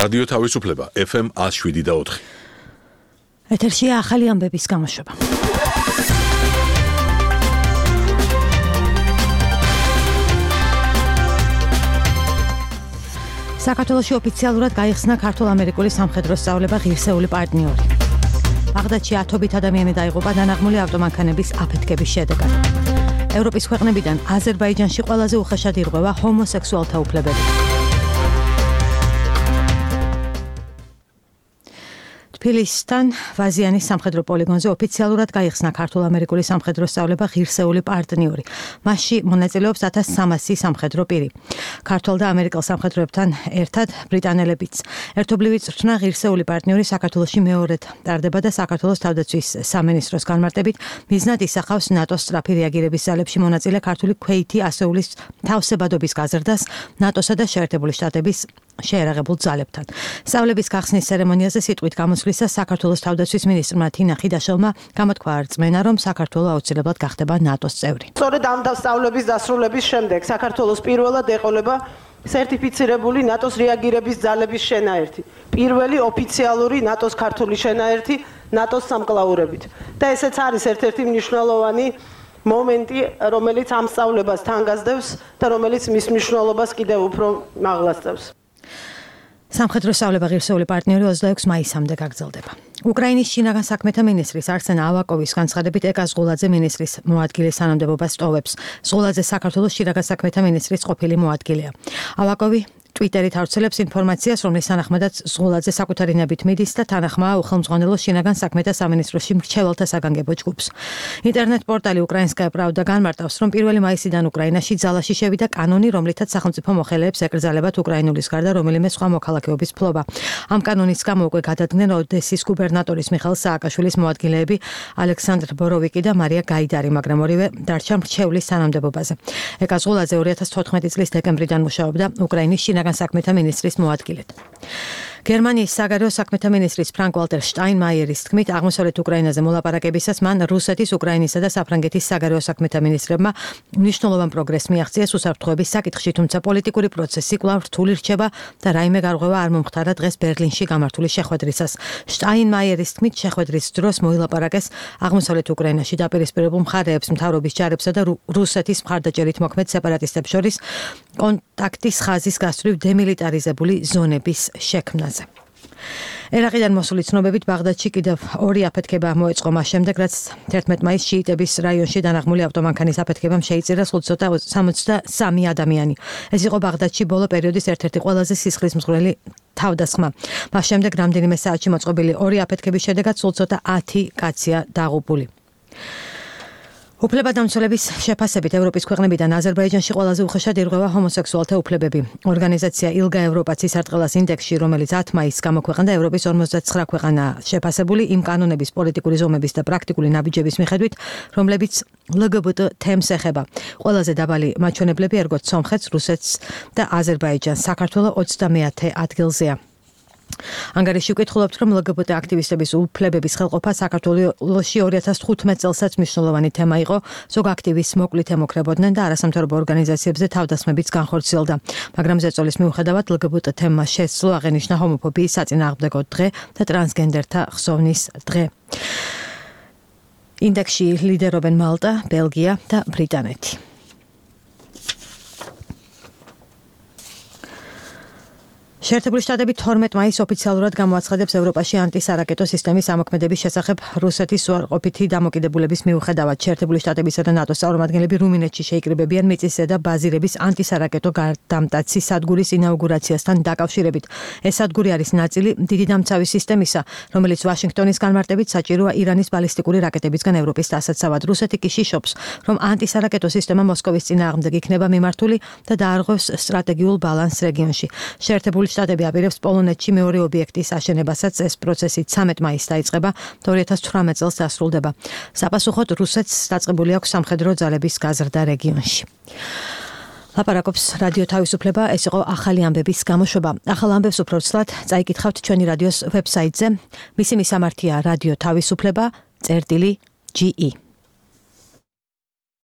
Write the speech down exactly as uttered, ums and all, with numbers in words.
რადიო თავისუფლება ეფ ემ one oh seven და four. ეთერშია ახალი ამბების გამოშვება. საქართველოში ოფიციალურად გაიხსნა ქართულ-ამერიკული სამხედრო სწავლება ღირსეული პარტნიორი. ბაღდადში ათობით ადამიანი დაიღუპა დანაღმული ავტომანქანების აფეთქების შედეგად. ევროპის ქვეყნებიდან აზერბაიჯანში ყველაზე უხეშად ირღვევა ჰომოსექსუალთა უფლებები. თბილისთან ვაზიანის სამხედრო პოლიგონზე ოფიციალურად გაიხსნა ქართულ-ამერიკული სამხედრო სწავლება ღირსეული პარტნიორი. მასში მონაწილეობს ათას სამასი სამხედრო პირი. ქართულ და ამერიკელ სამხედროებთან ერთად ბრიტანელებიც. ერთობლივი წვრთნა ღირსეული პარტნიორი საქართველოში მეორედ ტარდება და საქართველოს თავდაცვის სამინისტროს განმარტებით მიზნად ისახავს ნატოს სწრაფი რეაგირების ძალებში მონაწილე ქართული ქვეითი ასეულის თავსებადობის გაზრდას ნატოსა და შეერთებული შტატების შეერაღებულ ძალებთან. სწავლების გახსნის ცერემონიაზე სიტყვით გამოსვლისას საქართველოს თავდაცვის მინისტრმა თინა ხიდაშელმა გამოთქვა რწმენა, რომ საქართველო აუცილებლად გახდება ნატოს წევრი. სწორედ ამ სწავლების დასრულების შემდეგ საქართველოს პირველად ეყოლება სერტიფიცირებული ნატოს რეაგირების ძალების შენაერთი. პირველი ოფიციალური ნატოს ქართული შენაერთი ნატოს სამკლაურებით. და ესეც არის ერთ-ერთი მნიშვნელოვანი მომენტი, რომელიც ამ სწავლებას თანგასდევს და რომელიც მის მნიშვნელობას კიდევ უფრო მაღლასწევს. სამხედრო სწავლება ღირსეული პარტნიორი ოცდაექვსი მაისამდე გაგრძელდება. უკრაინის შინაგან საქმეთა მინისტრის არსენ ავაკოვის განცხადებით ეკა ზღულაძე მინისტრის მოადგილის თანამდებობას ტოვებს. ზღულაძე საქართველოს შინაგან საქმეთა მინისტრის ყოფილი მოადგილეა. ავაკოვი ტვიტერით ავრცელებს ინფორმაციას, რომლის თანახმადაც ზღულაძე საკუთარი ნებით მიდის და თანახმაა უხელმძღვანელო შინაგან საქმეთა სამინისტროში მრჩეველთა საგანგებო ჯგუფს. ინტერნეტ პორტალი უკრაინსკაია პრავდა განმარტავს, რომ პირველი მაისიდან უკრაინაში ძალაში შევიდა კანონი, რომლითაც სახელმწიფო მოხელეებს ეკრძალებათ უკრაინულის გარდა რომელიმე სხვა მოქალაქეობის ფლობა. ამ კანონის გამო უკვე გადადგნენ ოდესის გუბერნატორის მიხეილ სააკაშვილის მოადგილეები ალექსანდრ ბოროვიკი და მარია გაიდარი, მაგრამ ორივე დარჩა მრჩევლის თანამდებობაზე. ეკა ზღულაძე ორი ათას თოთხმეტი წლის დეკემბრიდან მუშაობდა უკრაინის შინაგან საქმეთა მინისტრის მოადგილედ. გერმანიის საგარეო საქმეთა მინისტრის ფრანკ ვალტერ შტაინმაიერის თქმით, აღმოსავლეთ უკრაინაზე მოლაპარაკებისას მან რუსეთის, უკრაინისა და საფრანგეთის საგარეო საქმეთა მინისტრებმა მნიშვნელოვან პროგრესს მიაღწიეს უსაფრთხოების საკითხში, თუმცა პოლიტიკური პროცესი კვლავ რთული რჩება და რაიმე გარღვევა არ მომხდარა დღეს ბერლინში გამართული შეხვედრისას. შტაინმაიერის თქმით, შეხვედრის დროს მოილაპარაკეს აღმოსავლეთ უკრაინაში დაპირისპირებულ მხარეებს, მთავრობის ჯარებსა და რუსეთის მხარდაჭერით მოქმედ სეპარატისტებს შორის კონტაქტის ხაზის გასწვრივ დემილიტარიზებული ზონების შექმნაზე. ერაყიდან მოსული ცნობებით ბაღდადში კიდევ ორი აფეთქება მოეწყო მას შემდეგ, რაც თერთმეტი მაისს შიიტების რაიონში დანაღმული ავტომანქანის აფეთქებამ შეიწირა სამოცდასამი ადამიანი. ეს იყო ბაღდადში ბოლო პერიოდის ერთ-ერთი ყველაზე სისხლისმღვრელი თავდასხმა. მას შემდეგ რამდენიმე საათში მოწყობილი ორი აფეთქების შედეგად სულ ცოტა ათი კაცია დაღუპული. უფლებადამცველების შეფასებით ევროპის ქვეყნებიდან აზერბაიჯანში ყველაზე უხეშად ირღვევა ჰომოსექსუალთა უფლებები. ორგანიზაცია ილგა ევროპაც ისარტყელას ინდექსში, რომელიც ათი მაისს გამოქვეყნდა, ევროპის ორმოცდათსხრა ქვეყანა შეფასებული იმ კანონების, პოლიტიკური ზომების და პრაქტიკული ნაბიჯების მიხედვით, რომლებიც ლ გ ბ ტ თემს ეხება. ყველაზე დაბალი მაჩვენებლები ერგოთ სომხეთს, რუსეთს და აზერბაიჯანს. საქართველო ოცდამეათე ადგილზეა. ანგარიში ვკითხულობთ, რომ ლ გ ბ ტ აქტივისტების უფლებების ხელყოფა საქართველოში ორი ათას თხუთმეტ წელსაც მნიშვნელოვანი თემა იყო. ზოგ აქტივისტს მოკლით ემუქრებოდნენ და არასამთავრობო ორგანიზაციებზე თავდასხმებიც განხორციელდა. მაგრამ ზეწოლის მიუხედავად ლ გ ბ ტ თემას შესძლო აღენიშნა ჰომოფობიის საწინააღმდეგო დღე და ტრანსგენდერთა ხსოვნის დღე. ინდექსში ლიდერობენ მალტა, ბელგია და ბრიტანეთი. შეერთებული შტატები თორმეტი მაისს ოფიციალურად გამოაცხადებს ევროპაში ანტისარაკეტო სისტემის ამოქმედების შესახებ რუსეთის უარყოფითი დამოკიდებულების მიუხედავად. შეერთებული შტატებისა და ნატოს წარმომადგენლები რუმინეთში შეიკრიბებიან მიწისზედა ბაზირების ანტისარაკეტო გარდამტაცი სადგურის ინაუგურაციასთან დაკავშირებით. ეს სადგური არის ნაწილი დიდი დამცავი სისტემისა, რომელიც ვაშინგტონის განმარტებით საჭიროა ირანის ბალისტიკური რაკეტებისგან ევროპის დასაცავად. რუსეთი კი შიშობს, რომ ანტისარაკეტო სისტემა მოსკოვის წინააღმდეგ იქნება მიმართული და დაარღვევს სტრატეგიულ ბალანსს რეგიონში. შეერთებული შტატები აპირებს პოლონეთში მეორე ობიექტის აშენებასაც. ეს პროცესი ცამეტი მაისს დაიწყება და ორი ათას თვრამეტ წელს დასრულდება. საპასუხოდ რუსეთს დაწყებული აქვს სამხედრო ძალების გაზრდა რეგიონში. ლაპარაკობს რადიო თავისუფლება, ეს იყო ახალი ამბების გამოშვება. ახალ ამბებს უფრო ცლად წაიკითხავთ ჩვენი რადიოს ვებსაიტზე. მისი მისამართია რადიო თავისუფლება წერტილი ჯი ი.